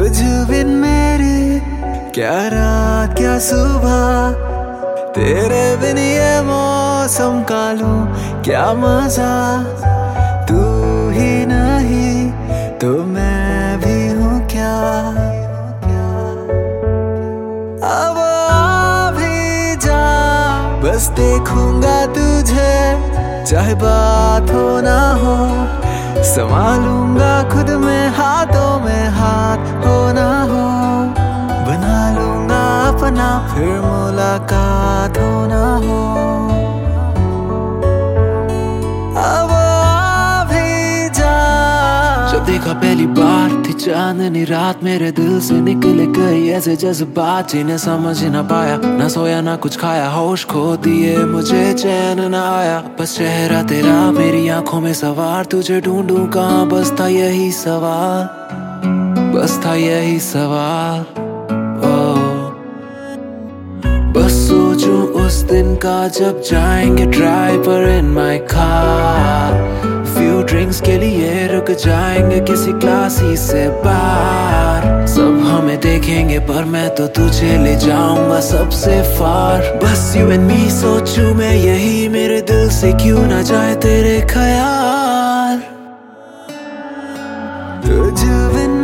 तुझ बिन मेरी क्या रात क्या सुबह, तेरे बिन ये मौसम का लूं क्या मजा। तू ही नहीं तो मैं भी हूँ क्या। अब आ भी जा, बस देखूंगा तुझे, चाहे बात हो ना हो। संभालूंगा खुद में, हाथों में हाथ हो ना हो। बना लूंगा अपना, फिर मुलाकात हो ना हो। अब आ भी जा। जब देखा पहली बार थी चांदनी रात, मेरे दिल से निकल गई ऐसे जज्बात जिन्हें समझ ना पाया। ना सोया ना कुछ खाया, होश खो दिए मुझे चैन ना आया। बस चेहरा तेरा मेरी आंखों में सवार, तुझे ढूंढूं कहाँ, बस था यही सवाल, बस था यही सवाल। बस सोचूं उस दिन का जब जाएंगे driver in my car. Few drinks के लिए रुक जाएंगे किसी क्लासी से बाहर। सब हमें देखेंगे पर मैं तो तुझे ले जाऊंगा सबसे फार। बस यू एंड मी सोचूं मैं यही, मेरे दिल से क्यों ना जाए तेरे ख्याल। तुझ बिन